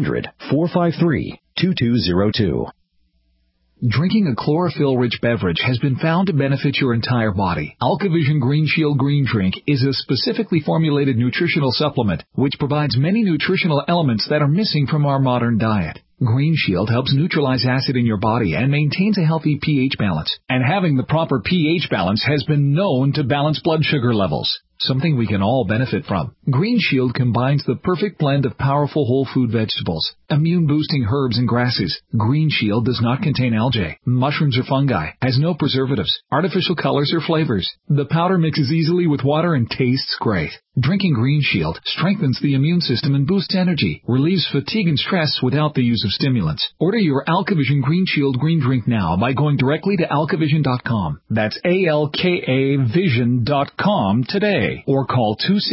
1-800-453-2202. Drinking a chlorophyll-rich beverage has been found to benefit your entire body. AlkaVision Green Shield Green Drink is a specifically formulated nutritional supplement which provides many nutritional elements that are missing from our modern diet. Green Shield helps neutralize acid in your body and maintains a healthy pH balance. And having the proper pH balance has been known to balance blood sugar levels, something we can all benefit from. Green Shield combines the perfect blend of powerful whole food vegetables, immune-boosting herbs and grasses. Green Shield does not contain algae, mushrooms or fungi, has no preservatives, artificial colors or flavors. The powder mixes easily with water and tastes great. Drinking Green Shield strengthens the immune system and boosts energy, relieves fatigue and stress without the use of stimulants. Order your AlkaVision Green Shield Green Drink now by going directly to alkavision.com. That's ALKAvision.com today. Or call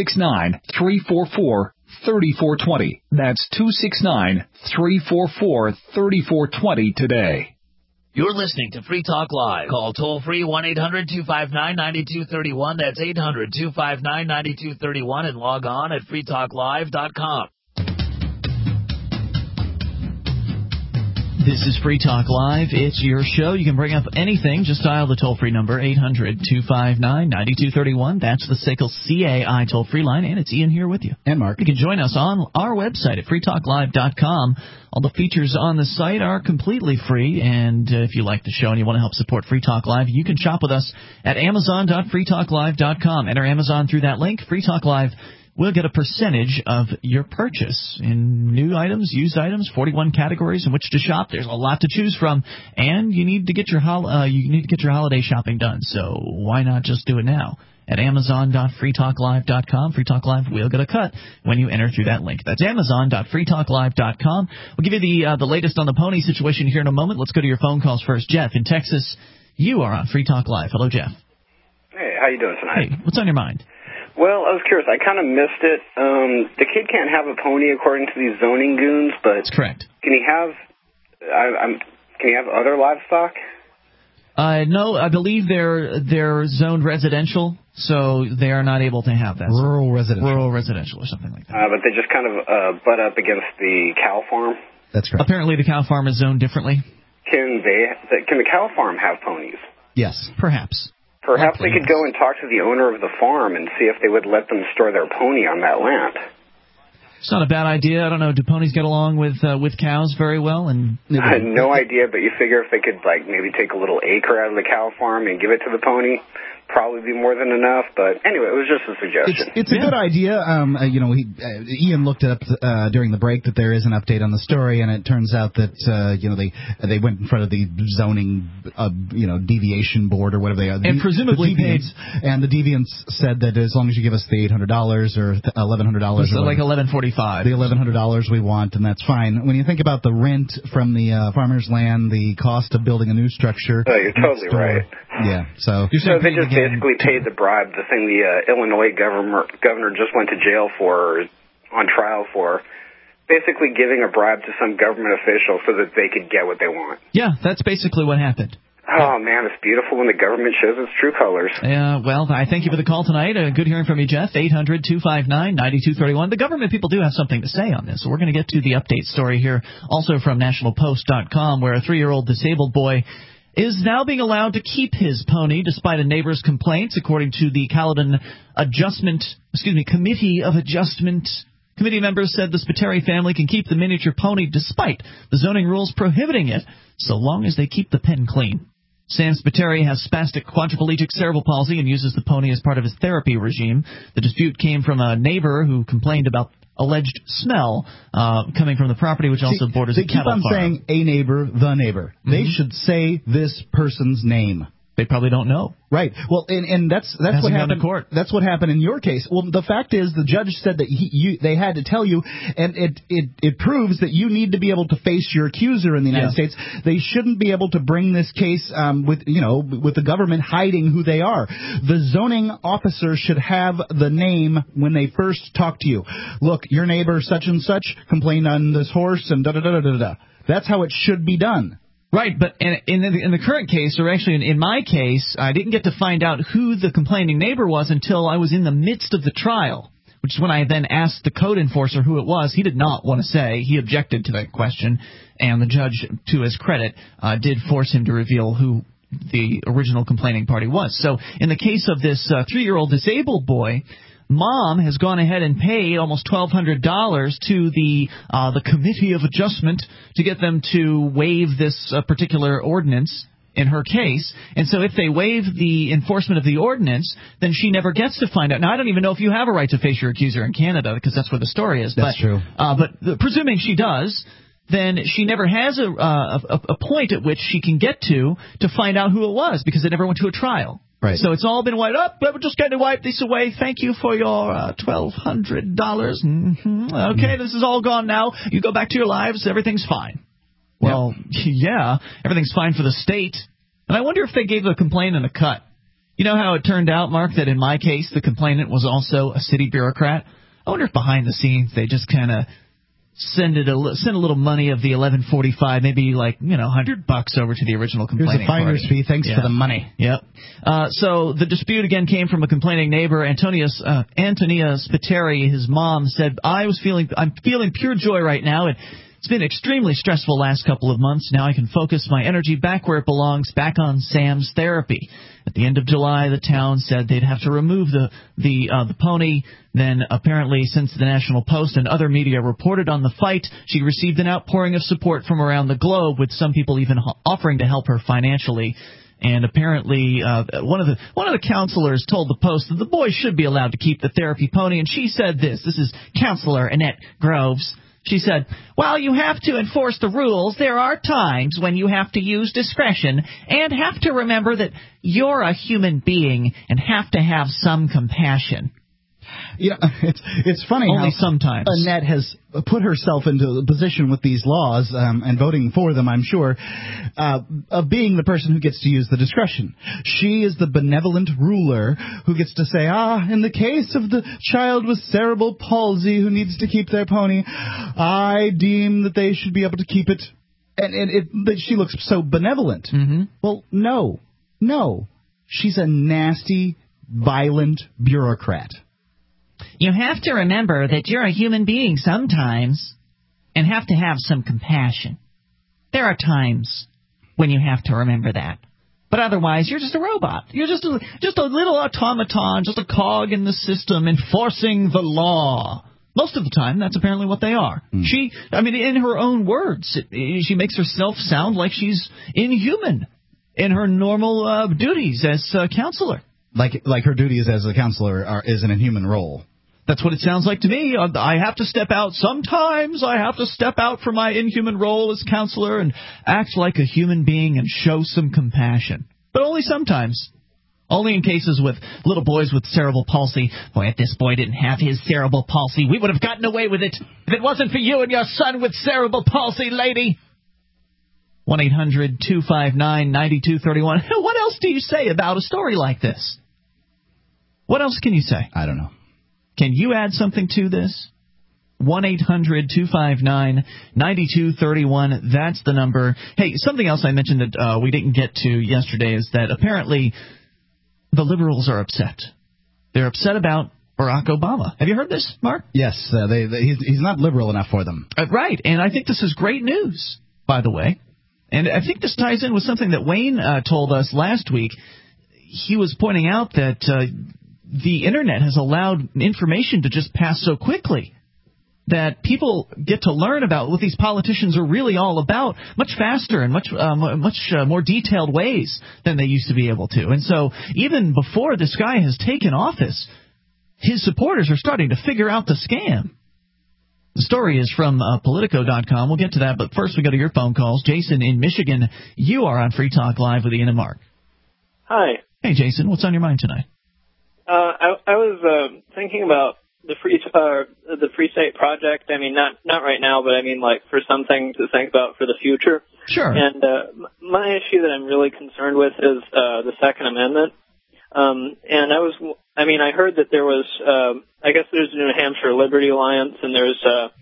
269-344-3420. That's 269-344-3420 today. You're listening to Free Talk Live. Call toll-free 1-800-259-9231. That's 800-259-9231. And log on at freetalklive.com. This is Free Talk Live. It's your show. You can bring up anything. Just dial the toll-free number, 800-259-9231. That's the SACL CAI toll-free line, and it's Ian here with you. And Mark. You can join us on our website at freetalklive.com. All the features on the site are completely free, and if you like the show and you want to help support Free Talk Live, you can shop with us at amazon.freetalklive.com. Enter Amazon through that link. Free Talk Live will get a percentage of your purchase in new items, used items, 41 categories in which to shop. There's a lot to choose from, and you need to get your holiday shopping done. So why not just do it now at amazon.freetalklive.com? Free Talk Live will get a cut when you enter through that link. That's amazon.freetalklive.com. We'll give you the latest on the pony situation here in a moment. Let's go to your phone calls first. Jeff in Texas, you are on Free Talk Live. Hello, Jeff. Hey, how you doing tonight? Hey, what's on your mind? Well, I was curious. I kind of missed it. The kid can't have a pony according to these zoning goons, but that's correct. Can he have? Can he have other livestock? No, I believe they're zoned residential, so they are not able to have that. Rural residential or something like that. But they just kind of butt up against the cow farm. That's correct. Apparently, the cow farm is zoned differently. Can the cow farm have ponies? Yes, perhaps. Perhaps they could go and talk to the owner of the farm and see if they would let them store their pony on that land. It's not a bad idea. I don't know. Do ponies get along with cows very well? And I had no idea, but you figure if they could maybe take a little acre out of the cow farm and give it to the pony, probably be more than enough. But anyway, it was just a suggestion. It's a good idea. Ian looked up during the break that there is an update on the story, and it turns out that they went in front of the zoning deviation board or whatever they are, and presumably paid. And the deviants said that as long as you give us the $800 or $1,100, so like $1,145, the $1,100 we want, and that's fine. When you think about the rent from the farmer's land, the cost of building a new structure. Oh, you're totally right. Yeah, so they just basically paid the bribe, the thing the Illinois governor just went to jail for, or on trial for, basically giving a bribe to some government official so that they could get what they want. Yeah, that's basically what happened. Oh, man, it's beautiful when the government shows its true colors. Yeah, well, I thank you for the call tonight. Good hearing from you, Jeff. 800-259-9231. The government people do have something to say on this, so we're going to get to the update story here, also from NationalPost.com, where a 3-year-old disabled boy is now being allowed to keep his pony despite a neighbor's complaints, according to the Caledon Committee of Adjustment. Committee members said the Spiteri family can keep the miniature pony despite the zoning rules prohibiting it, so long as they keep the pen clean. Sam Spiteri has spastic quadriplegic cerebral palsy and uses the pony as part of his therapy regime. The dispute came from a neighbor who complained about alleged smell coming from the property, which also borders a cattle farm. They keep on saying a neighbor, the neighbor. Mm-hmm. They should say this person's name. They probably don't know. Right. Well, and that's what happened. Court. That's what happened in your case. Well, the fact is, the judge said that they had to tell you, and it proves that you need to be able to face your accuser in the United States. They shouldn't be able to bring this case with the government hiding who they are. The zoning officer should have the name when they first talk to you. Look, your neighbor such and such complained on this horse and da da da da da. That's how it should be done. Right, but in the current case, or actually in my case, I didn't get to find out who the complaining neighbor was until I was in the midst of the trial, which is when I then asked the code enforcer who it was. He did not want to say. He objected to that question, and the judge, to his credit, did force him to reveal who the original complaining party was. So in the case of this 3-year-old disabled boy, Mom has gone ahead and paid almost $1,200 to the Committee of Adjustment to get them to waive this particular ordinance in her case. And so if they waive the enforcement of the ordinance, then she never gets to find out. Now, I don't even know if you have a right to face your accuser in Canada, because that's where the story is. That's true. But presuming she does, then she never has a point at which she can get to find out who it was, because it never went to a trial. Right. So it's all been wiped up, but we're just going to wipe this away. Thank you for your $1,200. Mm-hmm. Okay, this is all gone now. You go back to your lives. Everything's fine. Well, yeah, everything's fine for the state. And I wonder if they gave the complainant a cut. You know how it turned out, Mark, that in my case, the complainant was also a city bureaucrat? I wonder if behind the scenes they just kind of send a little money of the $11.45, maybe like $100 over to the original complaining party. Here's a finder's fee. Thanks for the money. Yep. So the dispute again came from a complaining neighbor. Antonia Spiteri, his mom, said, I'm feeling pure joy right now. It's been extremely stressful last couple of months. Now I can focus my energy back where it belongs, back on Sam's therapy. At the end of July, the town said they'd have to remove the pony. Then, apparently, since the National Post and other media reported on the fight, she received an outpouring of support from around the globe, with some people even offering to help her financially. And apparently, one of the counselors told the Post that the boy should be allowed to keep the therapy pony, and she said this. This is Counselor Annette Groves. She said, while you have to enforce the rules, there are times when you have to use discretion and have to remember that you're a human being and have to have some compassion. Yeah, it's funny Only how sometimes Annette has put herself into a position with these laws, and voting for them, I'm sure, of being the person who gets to use the discretion. She is the benevolent ruler who gets to say, in the case of the child with cerebral palsy who needs to keep their pony, I deem that they should be able to keep it. And she looks so benevolent. Mm-hmm. Well, no. She's a nasty, violent bureaucrat. You have to remember that you're a human being sometimes and have to have some compassion. There are times when you have to remember that. But otherwise, you're just a robot. You're just a little automaton, just a cog in the system enforcing the law. Most of the time, that's apparently what they are. In her own words, she makes herself sound like she's inhuman in her normal duties as a counselor. Like her duties as a counselor is an inhuman role. That's what it sounds like to me. I have to step out. Sometimes I have to step out from my inhuman role as counselor and act like a human being and show some compassion. But only sometimes. Only in cases with little boys with cerebral palsy. Boy, if this boy didn't have his cerebral palsy, we would have gotten away with it. If it wasn't for you and your son with cerebral palsy, lady. 1-800-259-9231. What else do you say about a story like this? What else can you say? I don't know. Can you add something to this? 1-800-259-9231. That's the number. Hey, something else I mentioned that we didn't get to yesterday is that apparently the liberals are upset. They're upset about Barack Obama. Have you heard this, Mark? Yes. He's not liberal enough for them. Right. And I think this is great news, by the way. And I think this ties in with something that Wayne told us last week. He was pointing out that the Internet has allowed information to just pass so quickly. that people get to learn about what these politicians are really all about much faster and much more detailed ways than they used to be able to. And so even before this guy has taken office, his supporters are starting to figure out the scam. The story is from Politico.com. We'll get to that, but first we go to your phone calls. Jason in Michigan, you are on Free Talk Live with Ian and Mark. Hi. Hey, Jason, what's on your mind tonight? I was thinking about the Free State Project. I mean, not right now, but I mean, like, for something to think about for the future. Sure. And my issue that I'm really concerned with is the Second Amendment. And I heard that there was, I guess there's the New Hampshire Liberty Alliance, and there's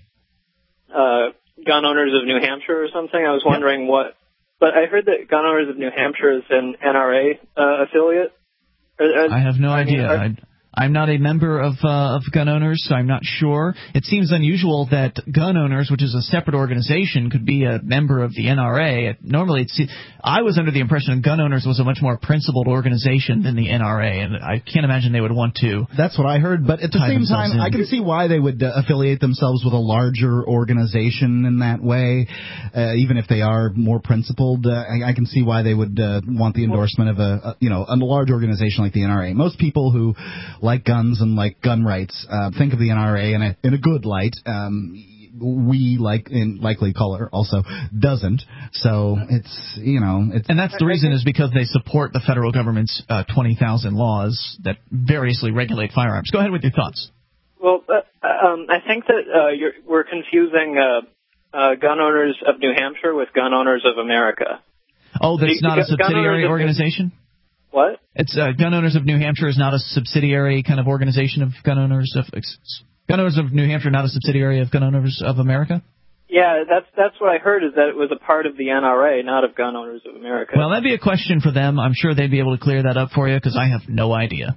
Gun Owners of New Hampshire or something. I was wondering what, but I heard that Gun Owners of New Hampshire is an NRA affiliate. I have no idea. I'm not a member of Gun Owners, so I'm not sure. It seems unusual that Gun Owners, which is a separate organization, could be a member of the NRA. Normally, I was under the impression that Gun Owners was a much more principled organization than the NRA, and I can't imagine they would want to. That's what I heard, but at the same time, I can see why they would affiliate themselves with a larger organization in that way, even if they are more principled. I can see why they would want the endorsement of a large organization like the NRA. Most people who like guns and like gun rights think of the NRA in a good light. We likely caller also doesn't. So it's and that's the reason is because they support the federal government's 20,000 laws that variously regulate firearms. Go ahead with your thoughts. Well, I think that we're confusing Gun Owners of New Hampshire with Gun Owners of America. Oh, that's not a subsidiary organization? What? It's Gun Owners of New Hampshire is not a subsidiary kind of organization of Gun Owners of New Hampshire, not a subsidiary of Gun Owners of America? Yeah, that's what I heard, is that it was a part of the NRA, not of Gun Owners of America. Well, that'd be a question for them. I'm sure they'd be able to clear that up for you because I have no idea.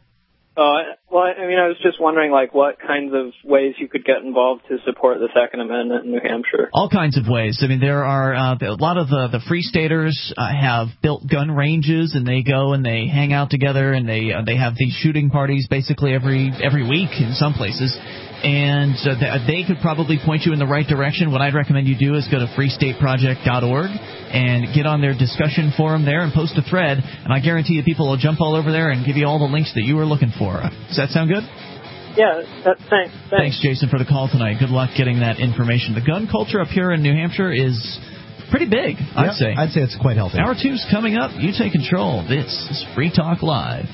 I was just wondering, like, what kinds of ways you could get involved to support the Second Amendment in New Hampshire. All kinds of ways. I mean, there are a lot of the Free Staters have built gun ranges, and they go and they hang out together, and they have these shooting parties basically every week in some places. And they could probably point you in the right direction. What I'd recommend you do is go to freestateproject.org and get on their discussion forum there and post a thread. And I guarantee you people will jump all over there and give you all the links that you were looking for. Does that sound good? Yeah, thanks. Thanks, Jason, for the call tonight. Good luck getting that information. The gun culture up here in New Hampshire is pretty big, I'd say. I'd say it's quite healthy. Hour 2's coming up. You take control. This is Free Talk Live.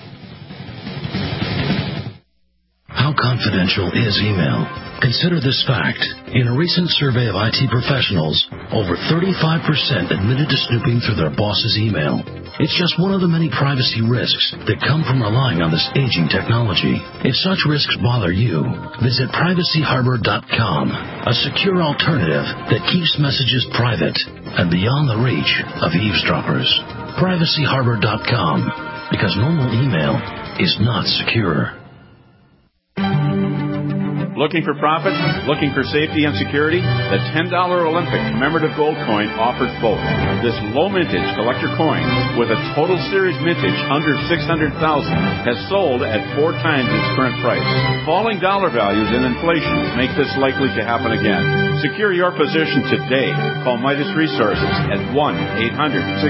How confidential is email? Consider this fact. In a recent survey of IT professionals, over 35% admitted to snooping through their boss's email. It's just one of the many privacy risks that come from relying on this aging technology. If such risks bother you, visit privacyharbor.com, a secure alternative that keeps messages private and beyond the reach of eavesdroppers. Privacyharbor.com, because normal email is not secure. Looking for profits? Looking for safety and security? The $10 Olympic commemorative gold coin offers both. This low mintage collector coin with a total series mintage under $600,000 has sold at 4 times its current price. Falling dollar values and inflation make this likely to happen again. Secure your position today. Call Midas Resources at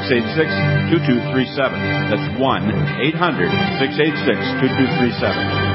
1-800-686-2237. That's 1-800-686-2237.